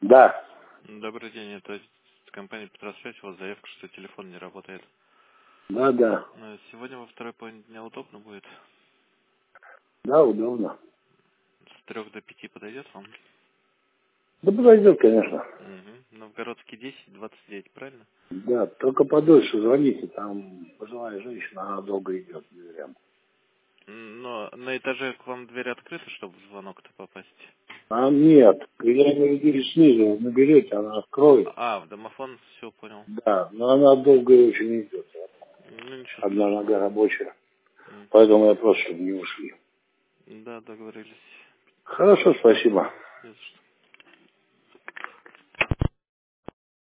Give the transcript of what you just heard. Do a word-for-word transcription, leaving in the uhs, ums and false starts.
Да. Добрый день, это компания Петросвязь, у вас заявка, что телефон не работает. Да, да. Сегодня во второй половине дня удобно будет? Да, удобно. С трех до пяти подойдет вам? Да подойдет, конечно. Угу. Новгородский десять, двадцать девять, правильно? Да, только подольше звоните, там пожилая женщина, она долго идет к дверям. Но на этаже к вам дверь открыта, чтобы в звонок-то попасть? А нет, я имею в виду снизу наберете, она откроет. А, в домофон, все, понял. Да, но она долго очень идет. Ну, ничего Одна страшного. нога рабочая. М. Поэтому я просто, чтобы не ушли. Да, договорились. Хорошо, спасибо. Не за что.